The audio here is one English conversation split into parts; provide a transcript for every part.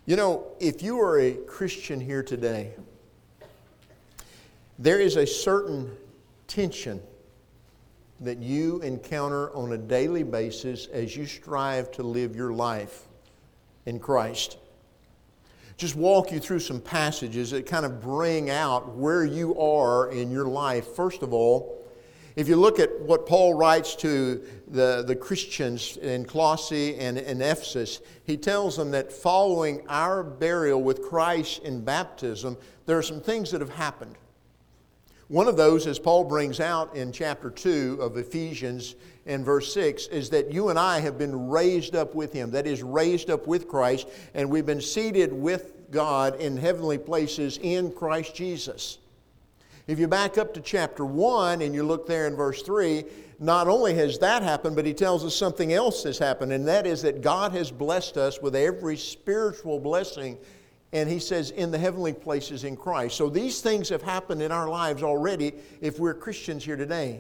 You know, if you are a Christian here today, there is a certain tension that you encounter on a daily basis as you strive to live your life in Christ. Just walk you through some passages that kind of bring out where you are in your life. First of all, if you look at what Paul writes to the Christians in Colossae and in Ephesus, he tells them that following our burial with Christ in baptism, there are some things that have happened. One of those, as Paul brings out in chapter 2 of Ephesians in verse 6, is that you and I have been raised up with Him. That is, raised up with Christ, and we've been seated with God in heavenly places in Christ Jesus. If you back up to chapter 1 and you look there in verse 3, not only has that happened, but he tells us something else has happened, and that is that God has blessed us with every spiritual blessing, and he says, in the heavenly places in Christ. So these things have happened in our lives already if we're Christians here today.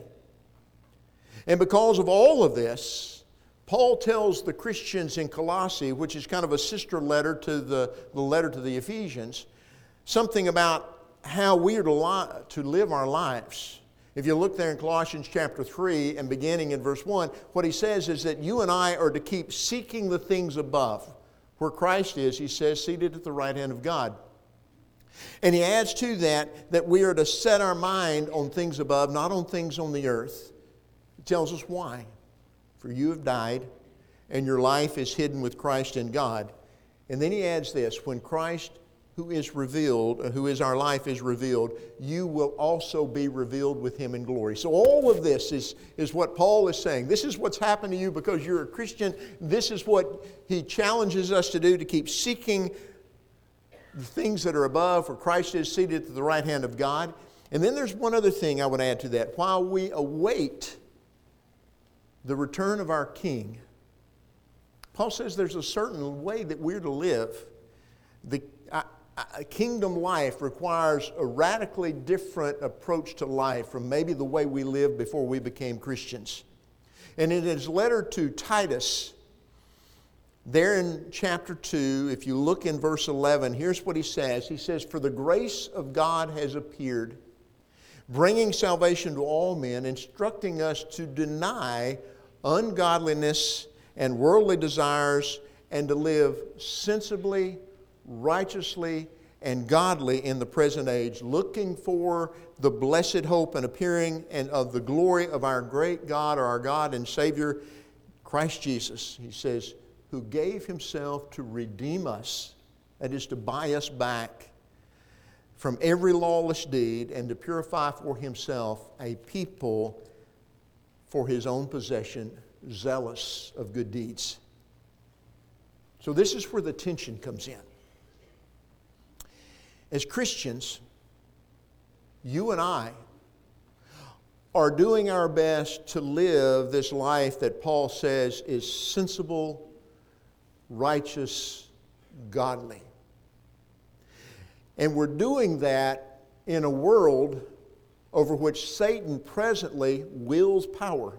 And because of all of this, Paul tells the Christians in Colossae, which is kind of a sister letter to the letter to the Ephesians, something about how we are to live our lives. If you look there in Colossians chapter 3 and beginning in verse 1, what he says is that you and I are to keep seeking the things above. Where Christ is, he says, seated at the right hand of God. And he adds to that we are to set our mind on things above, not on things on the earth. He tells us why. For you have died, and your life is hidden with Christ in God. And then he adds this, when Christ, who is revealed, who is our life, is revealed, you will also be revealed with Him in glory. So all of this is what Paul is saying. This is what's happened to you because you're a Christian. This is what he challenges us to do, to keep seeking the things that are above, for Christ is seated at the right hand of God. And then there's one other thing I would add to that. While we await the return of our King, Paul says there's a certain way that we're to live. A kingdom life requires a radically different approach to life from maybe the way we lived before we became Christians. And in his letter to Titus, there in chapter 2, if you look in verse 11, here's what he says. He says, for the grace of God has appeared, bringing salvation to all men, instructing us to deny ungodliness and worldly desires and to live sensibly, righteously, and godly in the present age, looking for the blessed hope and appearing and of the glory of our great God, or our God and Savior, Christ Jesus. He says, who gave Himself to redeem us, that is to buy us back from every lawless deed, and to purify for Himself a people for His own possession, zealous of good deeds. So this is where the tension comes in. As Christians, you and I are doing our best to live this life that Paul says is sensible, righteous, godly. And we're doing that in a world over which Satan presently wields power.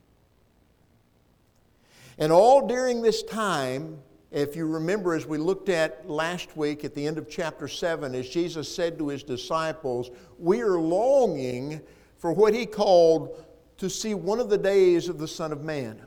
And all during this time, if you remember, as we looked at last week at the end of chapter 7, as Jesus said to His disciples, we are longing for what He called to see one of the days of the Son of Man.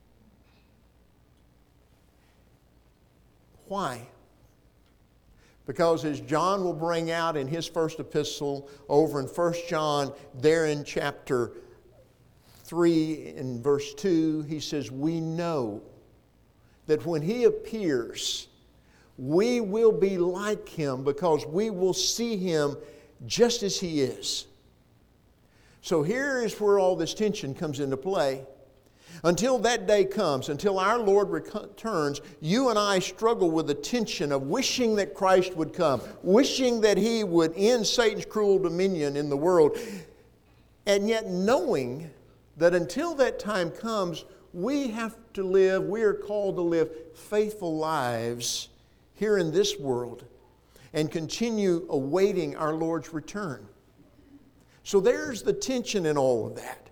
Why? Because as John will bring out in his first epistle over in 1 John, there in chapter 3 in verse 2, he says, we know that when He appears, we will be like Him because we will see Him just as He is. So here is where all this tension comes into play. Until that day comes, until our Lord returns, you and I struggle with the tension of wishing that Christ would come, wishing that He would end Satan's cruel dominion in the world, and yet knowing that until that time comes, we are called to live faithful lives here in this world and continue awaiting our Lord's return. So there's the tension in all of that.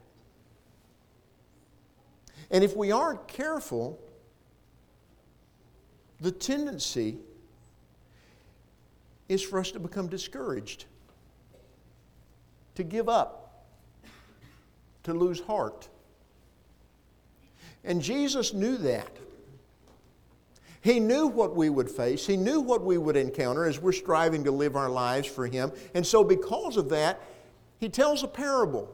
And if we aren't careful, the tendency is for us to become discouraged, to give up, to lose heart. And Jesus knew that. He knew what we would face. He knew what we would encounter as we're striving to live our lives for Him. And so because of that, He tells a parable.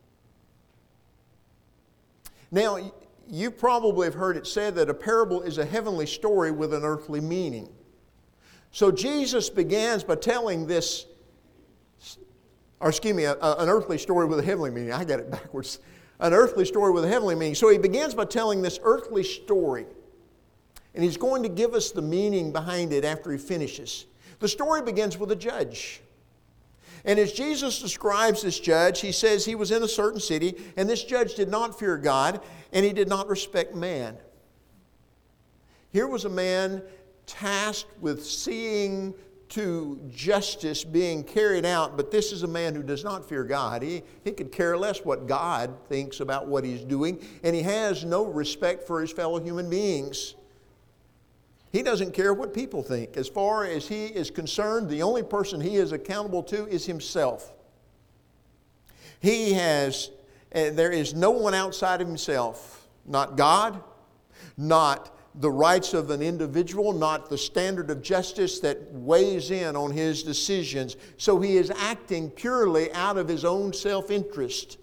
Now, you probably have heard it said that a parable is a heavenly story with an earthly meaning. So Jesus begins by telling this, an earthly story with a heavenly meaning. I got it backwards. An earthly story with a heavenly meaning. So He begins by telling this earthly story. And He's going to give us the meaning behind it after He finishes. The story begins with a judge. And as Jesus describes this judge, He says he was in a certain city, and this judge did not fear God, and he did not respect man. Here was a man tasked with seeing to justice being carried out, but this is a man who does not fear God. He could care less what God thinks about what he's doing, and he has no respect for his fellow human beings. He doesn't care what people think. As far as he is concerned, the only person he is accountable to is himself. There is no one outside of himself. Not God, not the rights of an individual, not the standard of justice that weighs in on his decisions. So he is acting purely out of his own self-interest.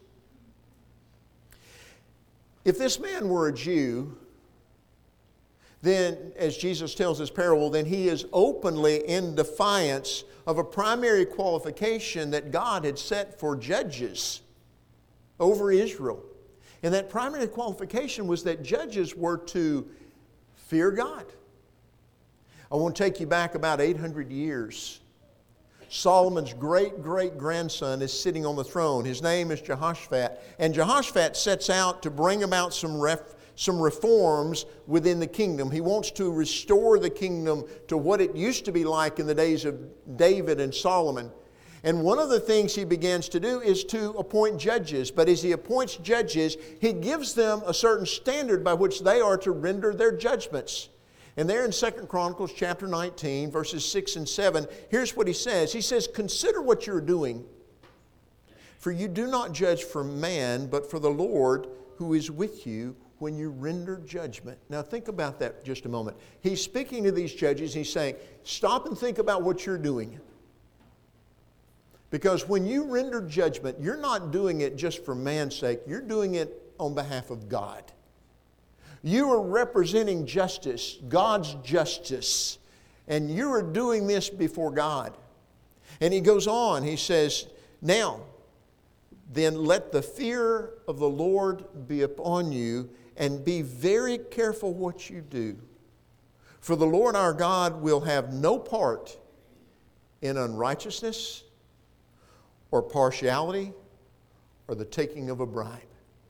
If this man were a Jew, then, as Jesus tells this parable, then he is openly in defiance of a primary qualification that God had set for judges over Israel. And that primary qualification was that judges were to fear God. I want to take you back about 800 years. Solomon's great-great-grandson is sitting on the throne. His name is Jehoshaphat. And Jehoshaphat sets out to bring about some reforms within the kingdom. He wants to restore the kingdom to what it used to be like in the days of David and Solomon. And one of the things he begins to do is to appoint judges. But as he appoints judges, he gives them a certain standard by which they are to render their judgments. And there in 2 Chronicles chapter 19, verses 6 and 7, here's what he says. He says, "Consider what you're doing, for you do not judge for man, but for the Lord who is with you when you render judgment." Now think about that just a moment. He's speaking to these judges. He's saying, stop and think about what you're doing. Because when you render judgment, you're not doing it just for man's sake. You're doing it on behalf of God. You are representing justice, God's justice. And you are doing this before God. And he goes on, he says, "Now, then let the fear of the Lord be upon you, and be very careful what you do. For the Lord our God will have no part in unrighteousness or partiality or the taking of a bribe."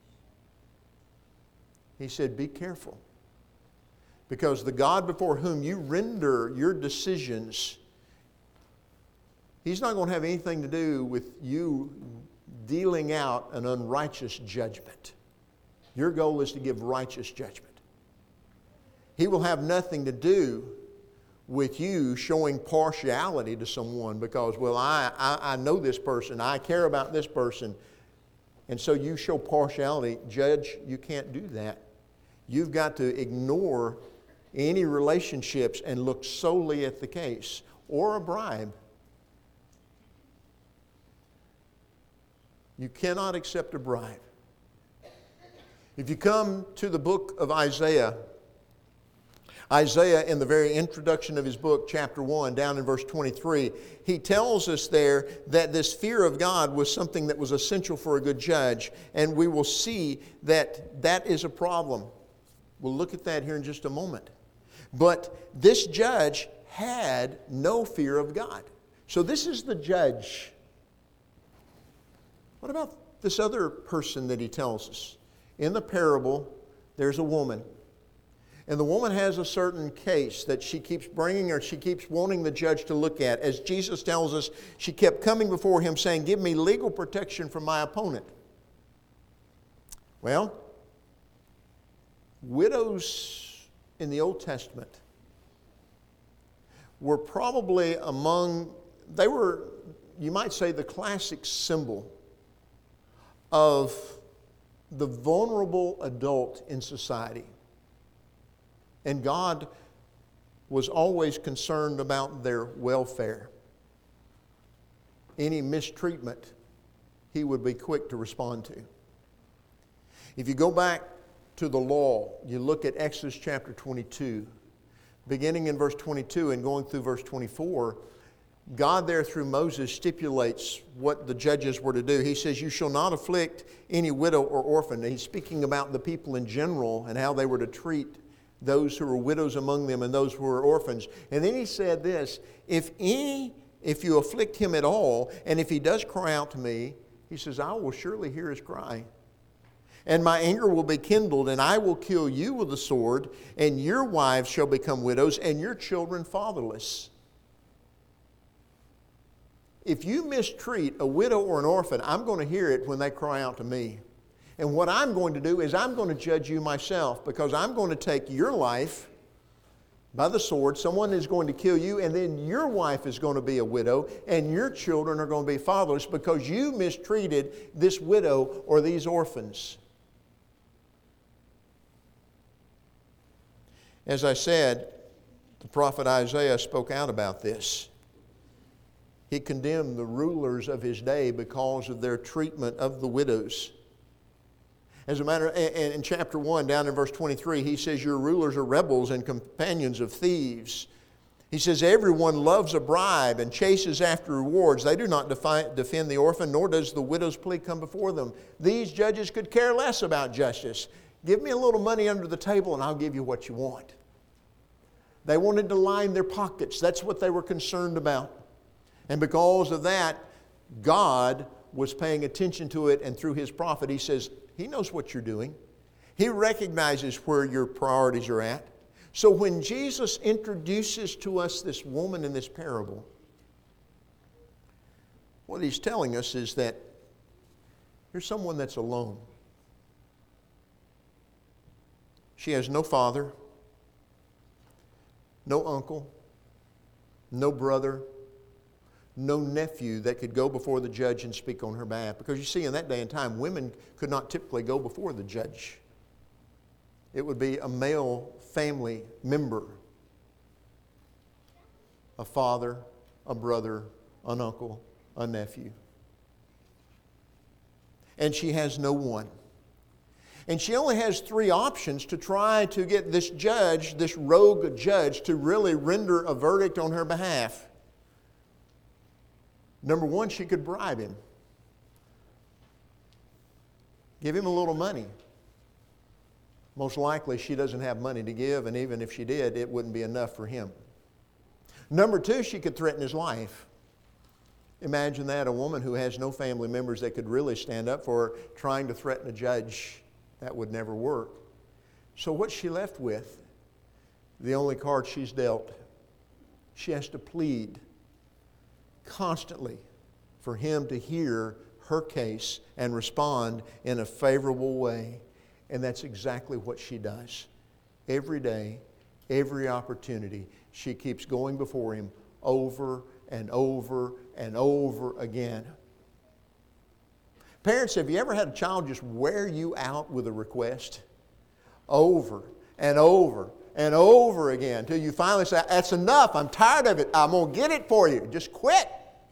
He said, be careful. Because the God before whom you render your decisions, He's not going to have anything to do with you dealing out an unrighteous judgment. Your goal is to give righteous judgment. He will have nothing to do with you showing partiality to someone because, well, I know this person, I care about this person, and so you show partiality. Judge, you can't do that. You've got to ignore any relationships and look solely at the case or a bribe. You cannot accept a bribe. If you come to the book of Isaiah, in the very introduction of his book, chapter 1, down in verse 23, he tells us there that this fear of God was something that was essential for a good judge, and we will see that that is a problem. We'll look at that here in just a moment. But this judge had no fear of God. So this is the judge. What about this other person that he tells us? In the parable, there's a woman. And the woman has a certain case that she keeps bringing or she keeps wanting the judge to look at. As Jesus tells us, she kept coming before him saying, "Give me legal protection from my opponent." Well, widows in the Old Testament were probably among they were, you might say, the classic symbol of the vulnerable adult in society. And God was always concerned about their welfare. Any mistreatment, He would be quick to respond to. If you go back to the law, you look at Exodus chapter 22, beginning in verse 22 and going through verse 24, God there through Moses stipulates what the judges were to do. He says, you shall not afflict any widow or orphan. And He's speaking about the people in general and how they were to treat those who were widows among them and those who were orphans. And then He said this, if you afflict him at all, and if he does cry out to me, He says, I will surely hear his cry. And my anger will be kindled, and I will kill you with the sword, and your wives shall become widows, and your children fatherless. If you mistreat a widow or an orphan, I'm going to hear it when they cry out to me. And what I'm going to do is I'm going to judge you myself, because I'm going to take your life by the sword. Someone is going to kill you, and then your wife is going to be a widow, and your children are going to be fatherless because you mistreated this widow or these orphans. As I said, the prophet Isaiah spoke out about this. He condemned the rulers of his day because of their treatment of the widows. As a matter, in chapter 1, down in verse 23, he says, your rulers are rebels and companions of thieves. He says, everyone loves a bribe and chases after rewards. They do not defend the orphan, nor does the widow's plea come before them. These judges could care less about justice. Give me a little money under the table and I'll give you what you want. They wanted to line their pockets. That's what they were concerned about. And because of that, God was paying attention to it, and through His prophet, He says, He knows what you're doing. He recognizes where your priorities are at. So when Jesus introduces to us this woman in this parable, what He's telling us is that here's someone that's alone. She has no father, no uncle, no brother, no nephew that could go before the judge and speak on her behalf. Because you see, in that day and time, women could not typically go before the judge. It would be a male family member, a father, a brother, an uncle, a nephew. And she has no one. And she only has 3 options to try to get this judge, this rogue judge, to really render a verdict on her behalf. Number 1, she could bribe him. Give him a little money. Most likely she doesn't have money to give, and even if she did, it wouldn't be enough for him. Number 2, she could threaten his life. Imagine that, a woman who has no family members that could really stand up for her, trying to threaten a judge. That would never work. So what's she left with? The only card she's dealt. She has to plead constantly for him to hear her case and respond in a favorable way. And that's exactly what she does. Every day, every opportunity, she keeps going before him over and over and over again. Parents, have you ever had a child just wear you out with a request? Over and over and over again until you finally say, that's enough, I'm tired of it, I'm going to get it for you, just quit.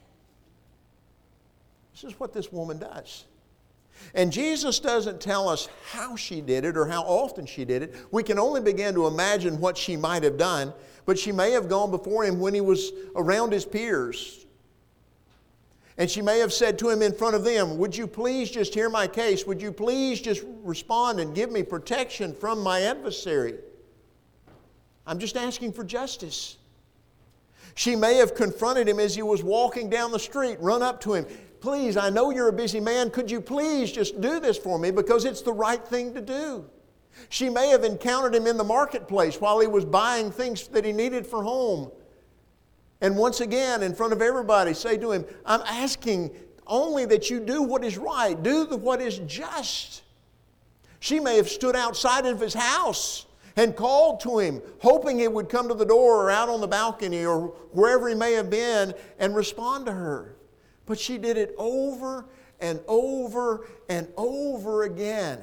This is what this woman does. And Jesus doesn't tell us how she did it or how often she did it. We can only begin to imagine what she might have done, but she may have gone before him when he was around his peers. And she may have said to him in front of them, would you please just hear my case? Would you please just respond and give me protection from my adversary? I'm just asking for justice. She may have confronted him as he was walking down the street, run up to him. Please, I know you're a busy man. Could you please just do this for me because it's the right thing to do? She may have encountered him in the marketplace while he was buying things that he needed for home. And once again, in front of everybody, say to him, I'm asking only that you do what is right. Do what is just. She may have stood outside of his house and called to him, hoping he would come to the door or out on the balcony or wherever he may have been and respond to her. But she did it over and over and over again.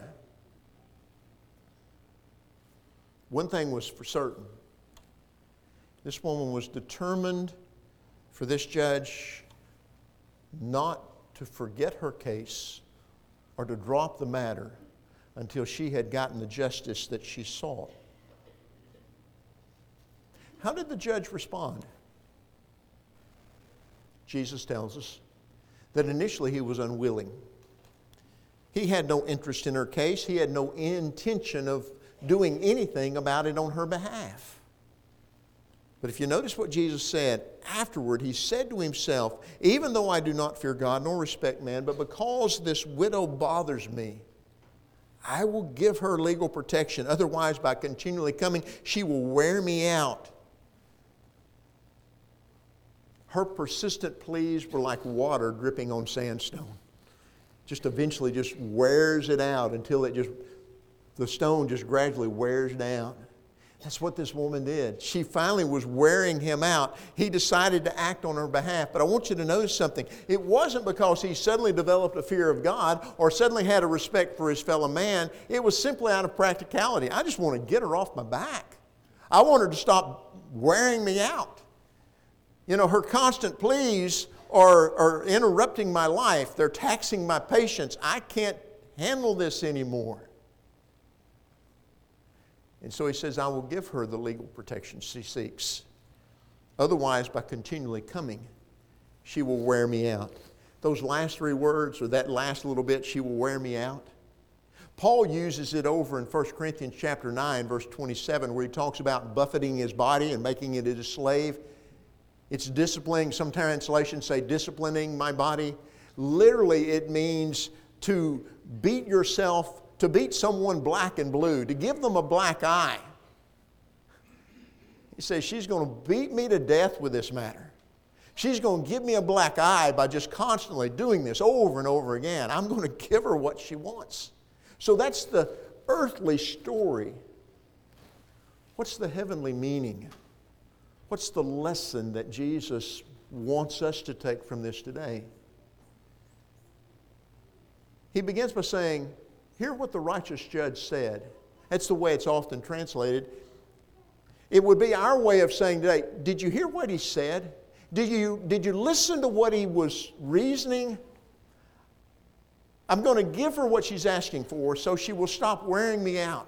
One thing was for certain. This woman was determined for this judge not to forget her case or to drop the matter until she had gotten the justice that she sought. How did the judge respond? Jesus tells us that initially he was unwilling. He had no interest in her case. He had no intention of doing anything about it on her behalf. But if you notice what Jesus said afterward, he said to himself, even though I do not fear God nor respect man, but because this widow bothers me, I will give her legal protection. Otherwise, by continually coming, she will wear me out. Her persistent pleas were like water dripping on sandstone. Just eventually just wears it out until the stone just gradually wears down. That's what this woman did. She finally was wearing him out. He decided to act on her behalf. But I want you to notice something. It wasn't because he suddenly developed a fear of God or suddenly had a respect for his fellow man. It was simply out of practicality. I just want to get her off my back. I want her to stop wearing me out. You know, her constant pleas are interrupting my life. They're taxing my patience. I can't handle this anymore. And so he says, I will give her the legal protection she seeks. Otherwise, by continually coming, she will wear me out. Those last three words, or that last little bit, she will wear me out. Paul uses it over in 1 Corinthians chapter 9, verse 27, where he talks about buffeting his body and making it a slave. It's disciplining. Some translations say disciplining my body. Literally, it means to beat yourself, to beat someone black and blue, to give them a black eye. He says, she's going to beat me to death with this matter. She's going to give me a black eye by just constantly doing this over and over again. I'm going to give her what she wants. So that's the earthly story. What's the heavenly meaning? What's the lesson that Jesus wants us to take from this today? He begins by saying, hear what the righteous judge said. That's the way it's often translated. It would be our way of saying today, did you hear what he said? Did you listen to what he was reasoning? I'm going to give her what she's asking for so she will stop wearing me out.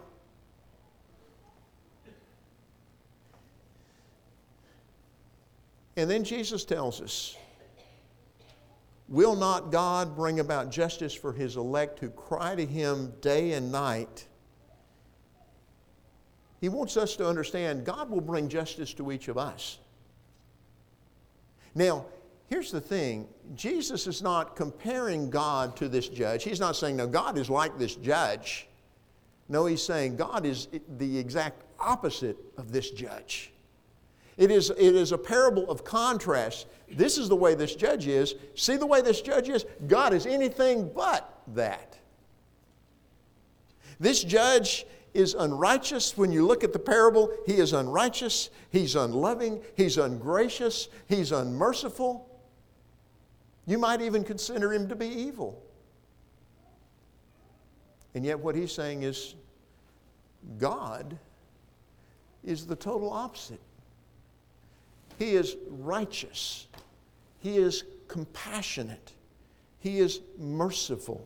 And then Jesus tells us, will not God bring about justice for his elect who cry to him day and night? He wants us to understand God will bring justice to each of us. Now, here's the thing. Jesus is not comparing God to this judge. He's not saying, no, God is like this judge. No, he's saying God is the exact opposite of this judge. It is a parable of contrast. This is the way this judge is. See the way this judge is? God is anything but that. This judge is unrighteous. When you look at the parable, he is unrighteous, he's unloving, he's ungracious, he's unmerciful. You might even consider him to be evil. And yet what he's saying is, God is the total opposite. He is righteous. He is compassionate. He is merciful.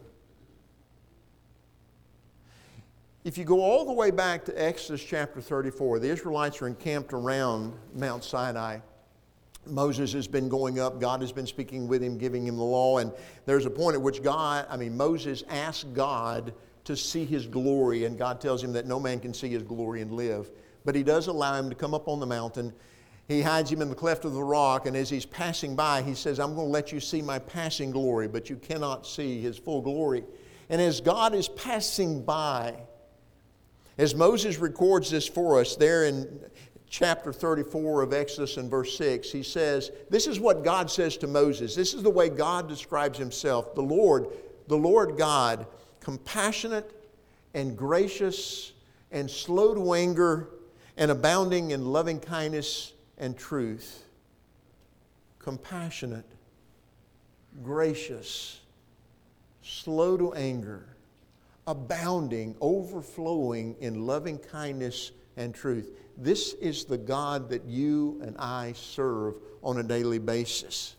If you go all the way back to Exodus chapter 34, the Israelites are encamped around Mount Sinai. Moses has been going up. God has been speaking with him, giving him the law. And there's a point at which Moses asks God to see his glory. And God tells him that no man can see his glory and live. But he does allow him to come up on the mountain. He hides him in the cleft of the rock, and as he's passing by, he says, I'm going to let you see my passing glory, but you cannot see his full glory. And as God is passing by, as Moses records this for us there in chapter 34 of Exodus and verse 6, he says, this is what God says to Moses. This is the way God describes himself. The Lord God, compassionate and gracious and slow to anger and abounding in loving kindness and truth. Compassionate, gracious, slow to anger, abounding, overflowing in loving kindness and truth. This is the God that you and I serve on a daily basis.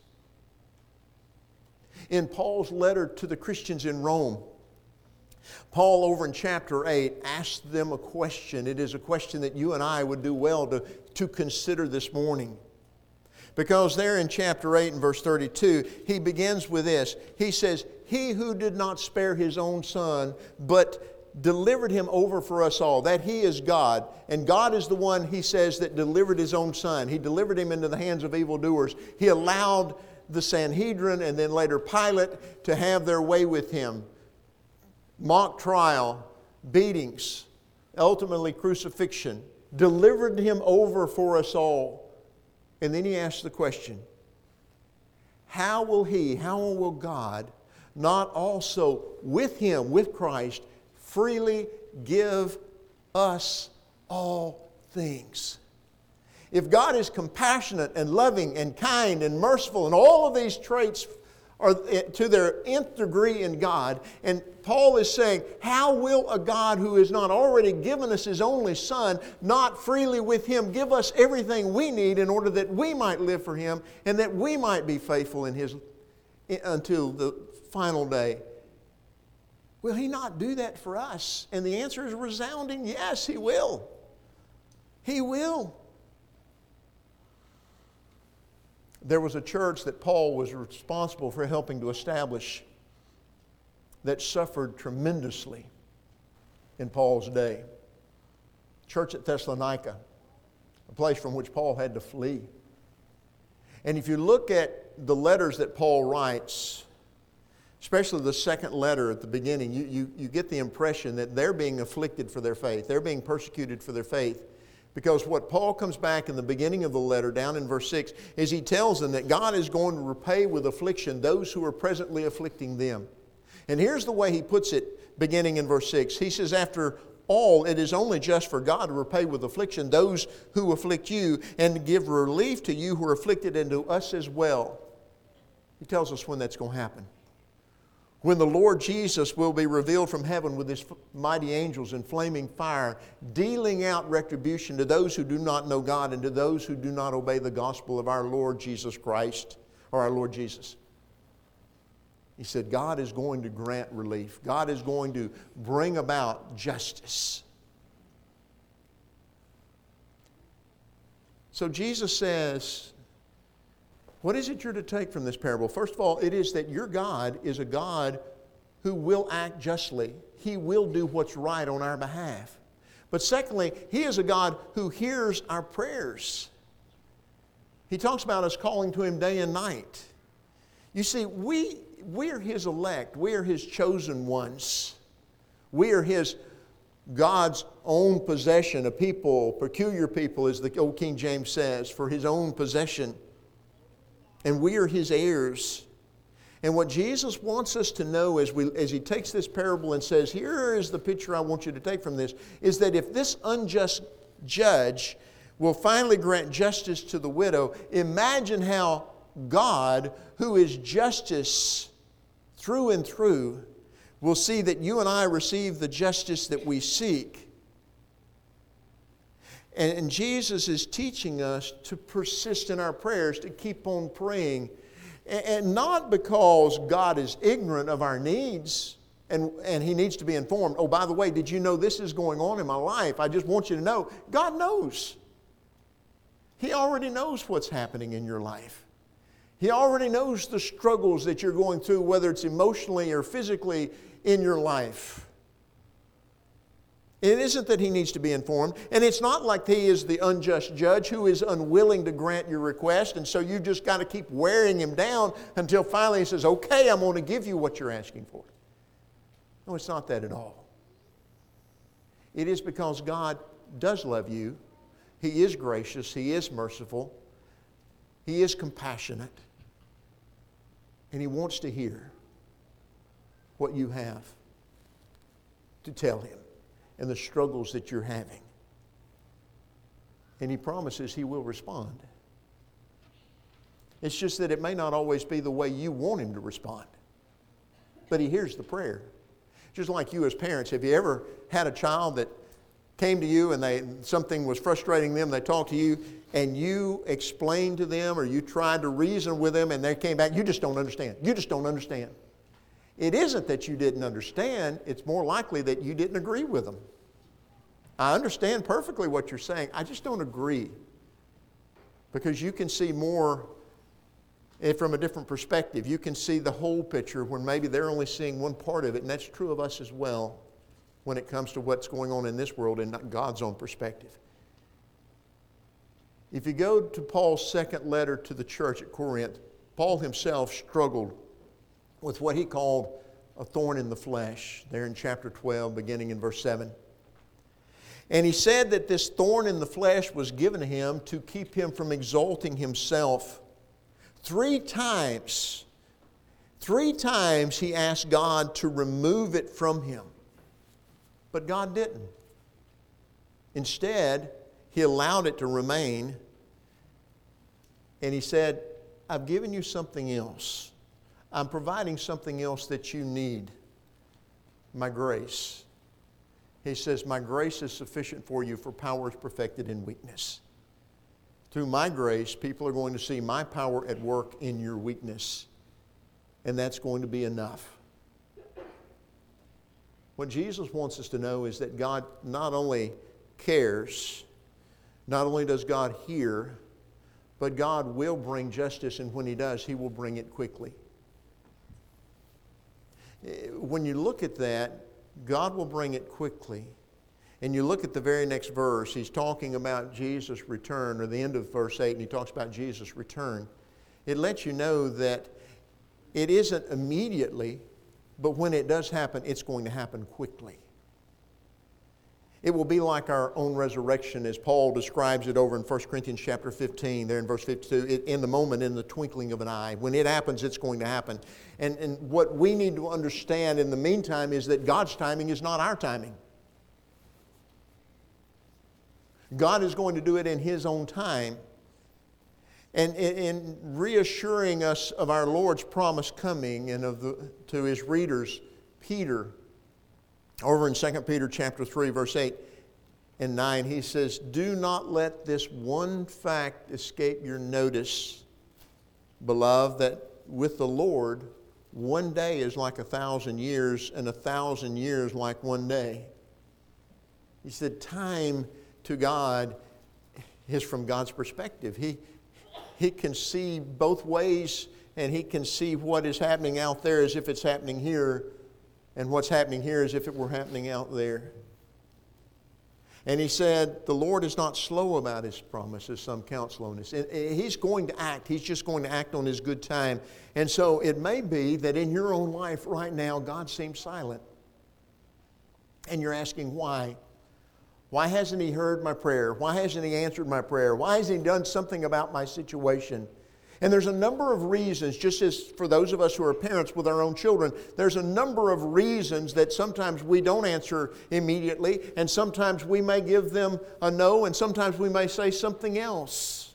In Paul's letter to the Christians in Rome, Paul, over in chapter 8, asked them a question. It is a question that you and I would do well to consider this morning. Because there in chapter 8 and verse 32, he begins with this. He says, "He who did not spare his own son, but delivered him over for us all." That He is God. And God is the one, he says, that delivered His own Son. He delivered Him into the hands of evildoers. He allowed the Sanhedrin and then later Pilate to have their way with Him. Mock trial, beatings, ultimately crucifixion. Delivered Him over for us all. And then he asks the question, how will God not also with Him, with Christ, freely give us all things? If God is compassionate and loving and kind and merciful, and all of these traits are to their nth degree in God, and Paul is saying, how will a God who has not already given us His only Son, not freely with Him give us everything we need in order that we might live for Him and that we might be faithful in His until the final day? Will He not do that for us? And the answer is a resounding yes, He will. He will. There was a church that Paul was responsible for helping to establish that suffered tremendously in Paul's day. Church at Thessalonica, a place from which Paul had to flee. And if you look at the letters that Paul writes, especially the second letter at the beginning, you get the impression that they're being afflicted for their faith. They're being persecuted for their faith. Because what Paul comes back in the beginning of the letter, down in verse 6, is he tells them that God is going to repay with affliction those who are presently afflicting them. And here's the way he puts it, beginning in verse 6. He says, "After all, it is only just for God to repay with affliction those who afflict you, and to give relief to you who are afflicted, and to us as well." He tells us when that's going to happen. When the Lord Jesus will be revealed from heaven with His mighty angels in flaming fire, dealing out retribution to those who do not know God and to those who do not obey the gospel of our Lord Jesus Christ, or our Lord Jesus. He said God is going to grant relief. God is going to bring about justice. So Jesus says, what is it you're to take from this parable? First of all, it is that your God is a God who will act justly. He will do what's right on our behalf. But secondly, He is a God who hears our prayers. He talks about us calling to Him day and night. You see, we are His elect. We are His chosen ones. We are God's own possession, a people, peculiar people, as the old King James says, for His own possession. And we are His heirs. And what Jesus wants us to know as He takes this parable and says, here is the picture I want you to take from this, is that if this unjust judge will finally grant justice to the widow, imagine how God, who is justice through and through, will see that you and I receive the justice that we seek. And Jesus is teaching us to persist in our prayers, to keep on praying. And not because God is ignorant of our needs and He needs to be informed. Oh, by the way, did you know this is going on in my life? I just want you to know. God knows. He already knows what's happening in your life. He already knows the struggles that you're going through, whether it's emotionally or physically in your life. It isn't that He needs to be informed, and it's not like He is the unjust judge who is unwilling to grant your request, and so you just got to keep wearing Him down until finally He says, okay, I'm going to give you what you're asking for. No, it's not that at all. It is because God does love you. He is gracious. He is merciful. He is compassionate. And He wants to hear what you have to tell Him. and the struggles that you're having. And He promises He will respond. It's just that it may not always be the way you want Him to respond. But He hears the prayer. Just like you as parents, have you ever had a child that came to you and something was frustrating them, they talked to you, and you explained to them or you tried to reason with them and they came back, you just don't understand. You just don't understand. It isn't that you didn't understand, it's more likely that you didn't agree with them. I understand perfectly what you're saying, I just don't agree. Because you can see more from a different perspective. You can see the whole picture when maybe they're only seeing one part of it, and that's true of us as well when it comes to what's going on in this world and not God's own perspective. If you go to Paul's second letter to the church at Corinth, Paul himself struggled with what he called a thorn in the flesh, there in chapter 12, beginning in verse 7. And he said that this thorn in the flesh was given to him to keep him from exalting himself. 3 times he asked God to remove it from him. But God didn't. Instead, He allowed it to remain. And He said, I've given you something else. I'm providing something else that you need. My grace. He says, my grace is sufficient for you, for power is perfected in weakness. Through my grace, people are going to see my power at work in your weakness. And that's going to be enough. What Jesus wants us to know is that God not only cares, not only does God hear, but God will bring justice, and when He does, He will bring it quickly. When you look at that, God will bring it quickly. And you look at the very next verse, He's talking about Jesus' return, or the end of verse 8, and He talks about Jesus' return. It lets you know that it isn't immediately, but when it does happen, it's going to happen quickly. It will be like our own resurrection, as Paul describes it over in 1 Corinthians chapter 15, there in verse 52, in the moment, in the twinkling of an eye. When it happens, it's going to happen. And what we need to understand in the meantime is that God's timing is not our timing. God is going to do it in His own time. And in reassuring us of our Lord's promise coming and to His readers, Peter, over in 2 Peter chapter 3, verse 8 and 9, he says, do not let this one fact escape your notice, beloved, that with the Lord, one day is like 1,000 years, and 1,000 years like one day. He said, time to God is from God's perspective. He can see both ways, and He can see what is happening out there as if it's happening here, and what's happening here as if it were happening out there. And He said, the Lord is not slow about His promises, some count slowness. He's going to act. He's just going to act on His good time. And so it may be that in your own life right now, God seems silent. And you're asking why. Why hasn't He heard my prayer? Why hasn't He answered my prayer? Why hasn't He done something about my situation? And there's a number of reasons, just as for those of us who are parents with our own children, there's a number of reasons that sometimes we don't answer immediately, and sometimes we may give them a no, and sometimes we may say something else.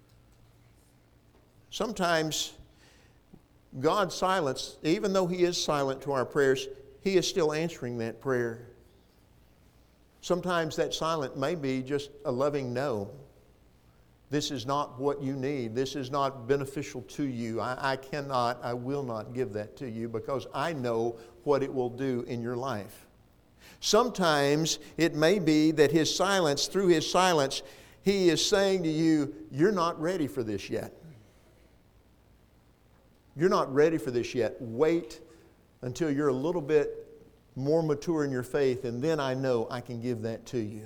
Sometimes God's silence, even though He is silent to our prayers, He is still answering that prayer. Sometimes that silence may be just a loving no. This is not what you need. This is not beneficial to you. I will not give that to you because I know what it will do in your life. Sometimes it may be that His silence, through His silence, He is saying to you, you're not ready for this yet. You're not ready for this yet. Wait until you're a little bit more mature in your faith, and then I know I can give that to you.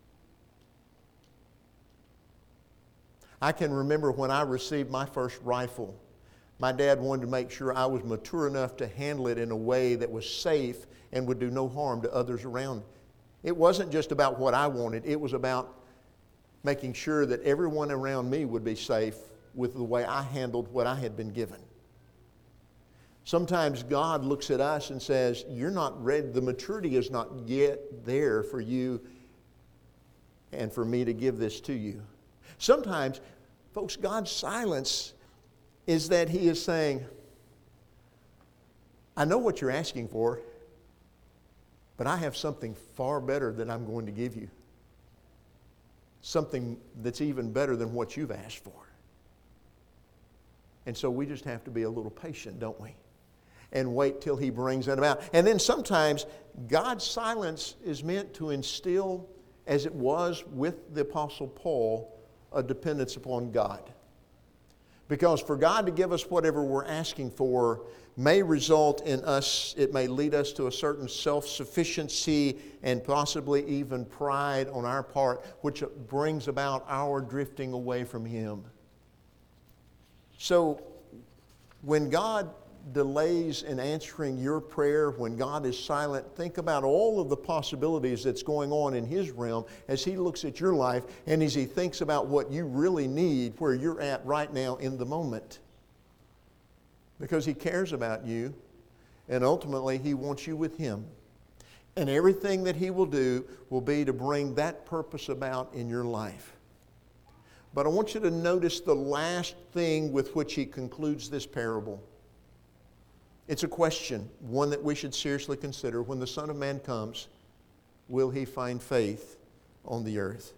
I can remember when I received my first rifle, my dad wanted to make sure I was mature enough to handle it in a way that was safe and would do no harm to others around. It wasn't just about what I wanted, it was about making sure that everyone around me would be safe with the way I handled what I had been given. Sometimes God looks at us and says, you're not ready, the maturity is not yet there for you and for me to give this to you. Sometimes, folks, God's silence is that He is saying, I know what you're asking for, but I have something far better that I'm going to give you. Something that's even better than what you've asked for. And so we just have to be a little patient, don't we? And wait till He brings that about. And then sometimes God's silence is meant to instill, as it was with the Apostle Paul, a dependence upon God. Because for God to give us whatever we're asking for may result in us, it may lead us to a certain self-sufficiency and possibly even pride on our part, which brings about our drifting away from Him. So when God delays in answering your prayer, when God is silent, think about all of the possibilities that's going on in His realm as He looks at your life and as He thinks about what you really need where you're at right now in the moment. Because He cares about you, and ultimately He wants you with Him. And everything that He will do will be to bring that purpose about in your life. But I want you to notice the last thing with which He concludes this parable. It's a question, one that we should seriously consider. When the Son of Man comes, will He find faith on the earth?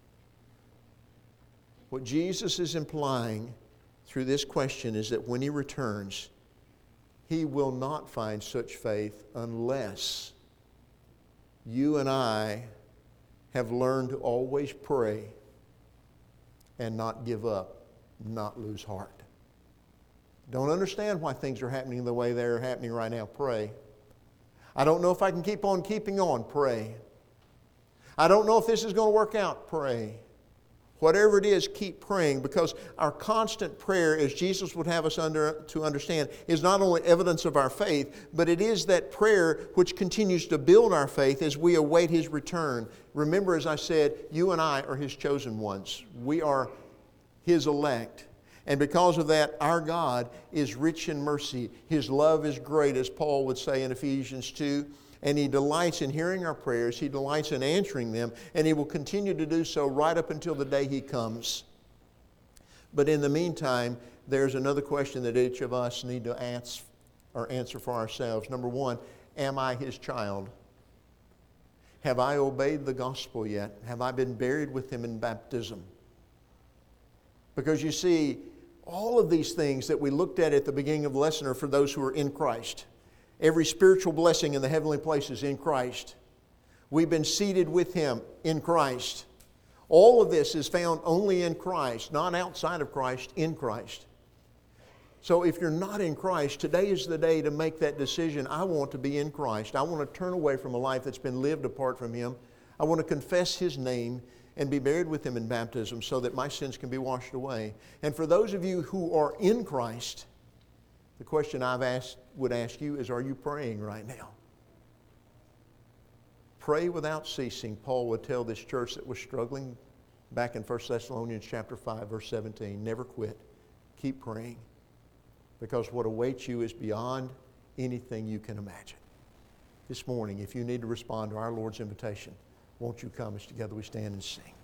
What Jesus is implying through this question is that when He returns, He will not find such faith unless you and I have learned to always pray and not give up, not lose heart. Don't understand why things are happening the way they're happening right now. Pray. I don't know if I can keep on keeping on. Pray. I don't know if this is going to work out. Pray. Whatever it is, keep praying, because our constant prayer, as Jesus would have us to understand, is not only evidence of our faith, but it is that prayer which continues to build our faith as we await His return. Remember, as I said, you and I are His chosen ones. We are His elect. And because of that, our God is rich in mercy. His love is great, as Paul would say in Ephesians 2. And He delights in hearing our prayers. He delights in answering them. And He will continue to do so right up until the day He comes. But in the meantime, there's another question that each of us need to answer for ourselves. Number one, am I His child? Have I obeyed the gospel yet? Have I been buried with Him in baptism? Because you see, all of these things that we looked at the beginning of the lesson are for those who are in Christ. Every spiritual blessing in the heavenly places in Christ. We've been seated with Him in Christ. All of this is found only in Christ, not outside of Christ, in Christ. So if you're not in Christ, today is the day to make that decision. I want to be in Christ. I want to turn away from a life that's been lived apart from Him. I want to confess His name and be buried with Him in baptism so that my sins can be washed away. And for those of you who are in Christ, the question would ask you is, are you praying right now? Pray without ceasing, Paul would tell this church that was struggling back in 1 Thessalonians chapter 5, verse 17. Never quit. Keep praying, because what awaits you is beyond anything you can imagine. This morning, if you need to respond to our Lord's invitation, won't you come as together we stand and sing?